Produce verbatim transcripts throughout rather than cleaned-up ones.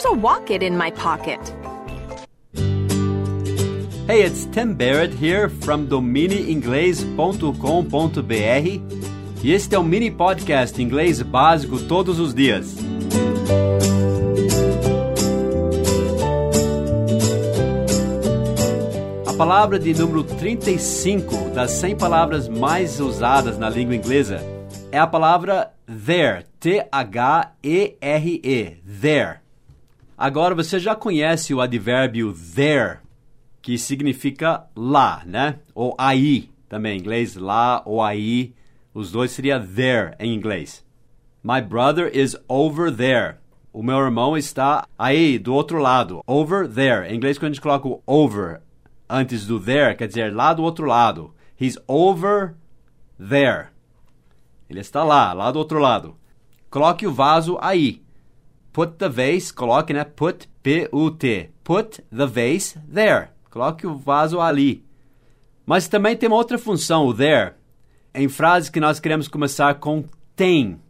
a wallet in my pocket. Hey, it's Tim Barrett here from domine inglês ponto com ponto b r e este é o mini podcast inglês básico todos os dias. A palavra de número trinta e cinco das cem palavras mais usadas na língua inglesa é a palavra there, T H E R E, there. Agora você já conhece o advérbio there, que significa lá, né? Ou aí, também em inglês, lá ou aí, os dois seria there em inglês. My brother is over there. O meu irmão está aí, do outro lado, over there. Em inglês, quando a gente coloca o over antes do there, quer dizer lá do outro lado. He's over there. Ele está lá, lá do outro lado. Coloque o vaso aí. Put the vase, coloque, né? Put, P U T. Put the vase there. Coloque o vaso ali. Mas também tem uma outra função, o there, em frases que nós queremos começar com tem.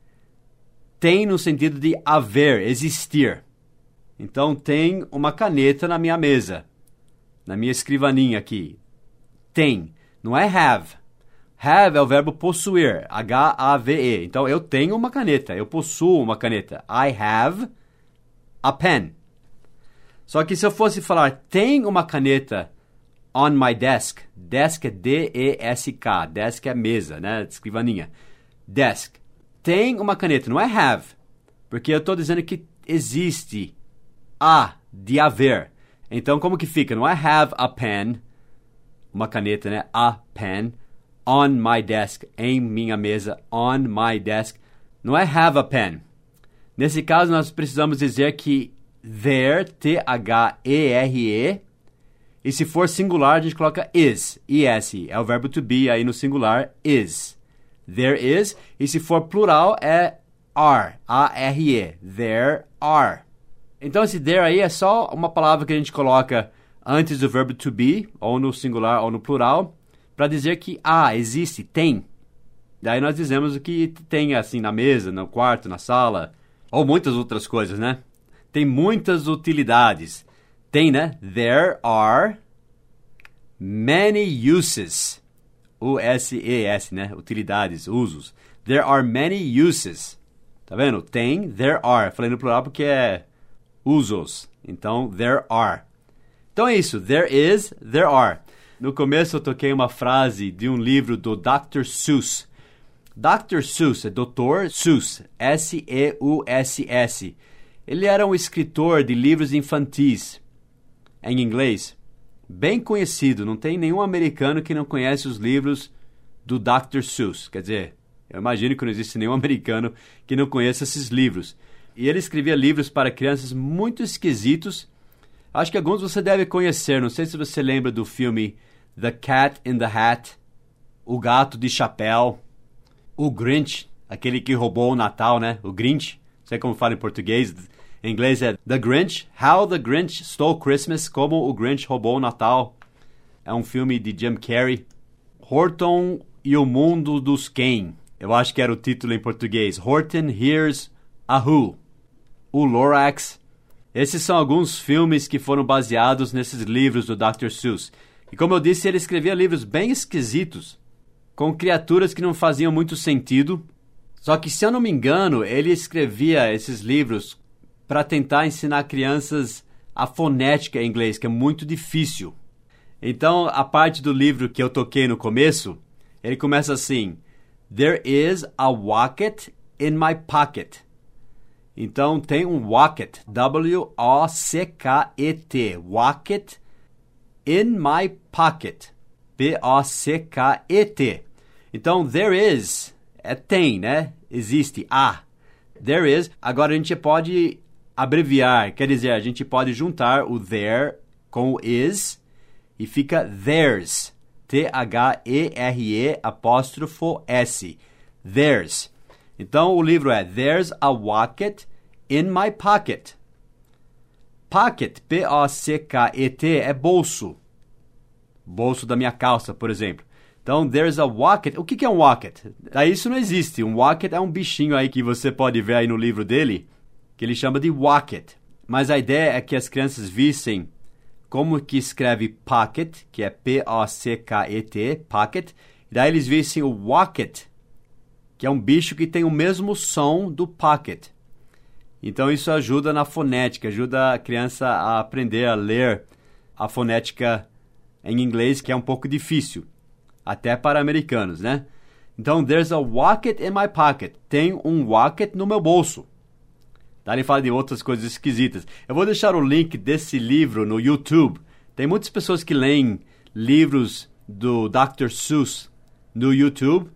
Tem no sentido de haver, existir. Então, tem uma caneta na minha mesa, na minha escrivaninha aqui. Tem. Não é have. Have é o verbo possuir, H A V E. Então, eu tenho uma caneta, eu possuo uma caneta. I have a pen. Só que se eu fosse falar, tem uma caneta on my desk. Desk é D E S K. Desk é mesa, né? Escrivaninha. Desk. Tem uma caneta, não é have. Porque eu estou dizendo que existe a, de haver. Então, como que fica? Não é have a pen, uma caneta, né? A pen, on my desk, em minha mesa, on my desk. Não é have a pen. Nesse caso, nós precisamos dizer que there, T H E R E, e se for singular, a gente coloca is, I S, é o verbo to be aí no singular, is. There is, e se for plural, é are, A R E, there are. Então esse there aí é só uma palavra que a gente coloca antes do verbo to be, ou no singular ou no plural, para dizer que, ah, existe, tem. Daí nós dizemos o que tem assim na mesa, no quarto, na sala, ou muitas outras coisas, né? Tem muitas utilidades. Tem, né? There are many uses. U S E S, né? Utilidades, usos. There are many uses. Tá vendo? Tem, there are. Falei no plural porque é usos. Então, there are. Então é isso. There is, there are. No começo eu toquei uma frase de um livro do doutor Seuss. doutor Seuss é doutor Seuss. S E U S S. Ele era um escritor de livros infantis, em inglês, bem conhecido. Não tem nenhum americano que não conhece os livros do doutor Seuss. Quer dizer, eu imagino que não existe nenhum americano que não conheça esses livros. E ele escrevia livros para crianças muito esquisitos. Acho que alguns você deve conhecer. Não sei se você lembra do filme The Cat in the Hat, O Gato de Chapéu, O Grinch, aquele que roubou o Natal, né? O Grinch. Não sei como fala em português. Em inglês é The Grinch, How the Grinch Stole Christmas, Como o Grinch Roubou o Natal. É um filme de Jim Carrey. Horton e o Mundo dos Ken. Eu acho que era o título em português. Horton Hears a Who. O Lorax. Esses são alguns filmes que foram baseados nesses livros do doutor Seuss. E como eu disse, ele escrevia livros bem esquisitos, com criaturas que não faziam muito sentido. Só que, se eu não me engano, ele escrevia esses livros para tentar ensinar crianças a fonética em inglês, que é muito difícil. Então, a parte do livro que eu toquei no começo, ele começa assim: There is a wallet in my pocket. Então, tem um wallet, W O C K E T, wallet in my pocket, P O C K E T. Então, there is, é tem, né? Existe, há. There is. Agora, a gente pode abreviar, quer dizer, a gente pode juntar o there com o is e fica theirs. T H E R E apóstrofo S. Theirs. Então, o livro é There's a Wallet in My Pocket. Pocket, P O C K E T, é bolso. Bolso da minha calça, por exemplo. Então, there's a wallet. O que é um wallet? Daí isso não existe. Um wallet é um bichinho aí que você pode ver aí no livro dele, que ele chama de wallet. Mas a ideia é que as crianças vissem como que escreve pocket, que é P O C K E T, pocket, e daí eles vissem o wocket, que é um bicho que tem o mesmo som do pocket. Então isso ajuda na fonética, ajuda a criança a aprender a ler a fonética em inglês, que é um pouco difícil, até para americanos, né? Então, there's a wocket in my pocket. Tem um wocket no meu bolso. Daí ele fala de outras coisas esquisitas. Eu vou deixar o link desse livro no YouTube. Tem muitas pessoas que leem livros do doutor Seuss no YouTube.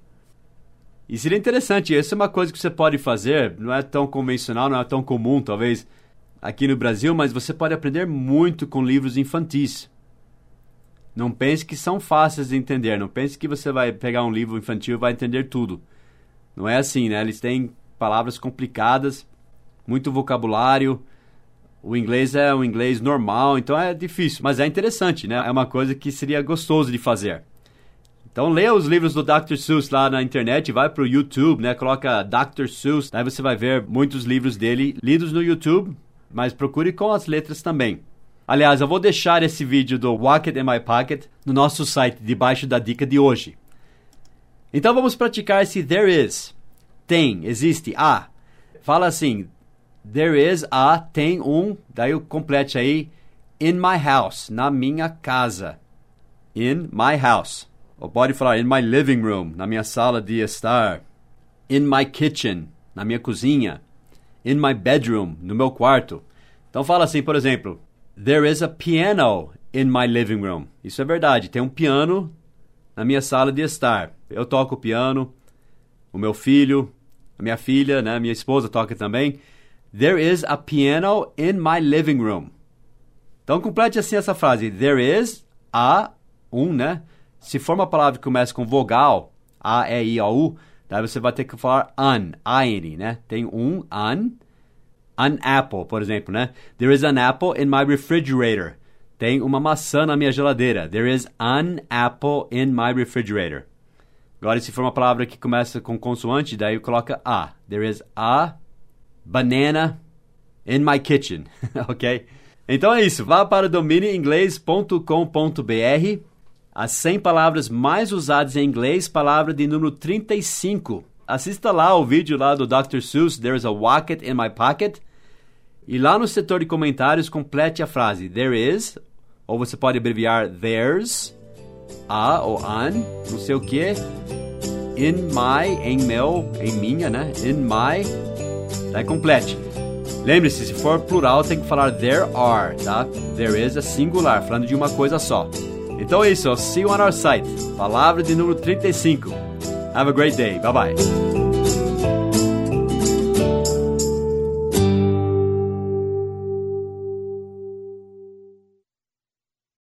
E seria interessante. Essa é uma coisa que você pode fazer. Não é tão convencional, não é tão comum, talvez, aqui no Brasil. Mas você pode aprender muito com livros infantis. Não pense que são fáceis de entender. Não pense que você vai pegar um livro infantil e vai entender tudo. Não é assim, né? Eles têm palavras complicadas, muito vocabulário. O inglês é um inglês normal, então é difícil. Mas é interessante, né? É uma coisa que seria gostoso de fazer. Então leia os livros do doutor Seuss lá na internet, vai para o YouTube, né? Coloca doutor Seuss, daí você vai ver muitos livros dele lidos no YouTube, mas procure com as letras também. Aliás, eu vou deixar esse vídeo do Wocket in My Pocket no nosso site, debaixo da dica de hoje. Então vamos praticar esse there is. Tem, existe, há. Fala assim, there is a, tem um, daí eu complete aí, in my house, na minha casa. In my house. Ou pode falar in my living room, na minha sala de estar. In my kitchen, na minha cozinha. In my bedroom, no meu quarto. Então fala assim, por exemplo, there is a piano in my living room. Isso é verdade, tem um piano na minha sala de estar. Eu toco piano, o meu filho, a minha filha, né, minha esposa toca também. There is a piano in my living room. Então complete assim essa frase. There is a, um, né? Se for uma palavra que começa com vogal, A, E, I, O, U, daí você vai ter que falar an, A-N, né? Tem um, an, an apple, por exemplo, né? There is an apple in my refrigerator. Tem uma maçã na minha geladeira. There is an apple in my refrigerator. Agora, se for uma palavra que começa com consoante, daí coloca a. There is a banana in my kitchen, ok? Então é isso. Vá para domine inglês ponto com ponto b r. As cem palavras mais usadas em inglês, palavra de número trinta e cinco. Assista lá o vídeo lá do doutor Seuss, There's a Wocket in My Pocket. E lá no setor de comentários, complete a frase there is, ou você pode abreviar there's, a ou an, não sei o que, in my, em meu, em minha, né? In my, daí complete. Lembre-se, se for plural, tem que falar there are, tá? There is é singular, falando de uma coisa só. Então é isso, I'll see you on our site. Palavra de número trinta e cinco. Have a great day. Bye bye.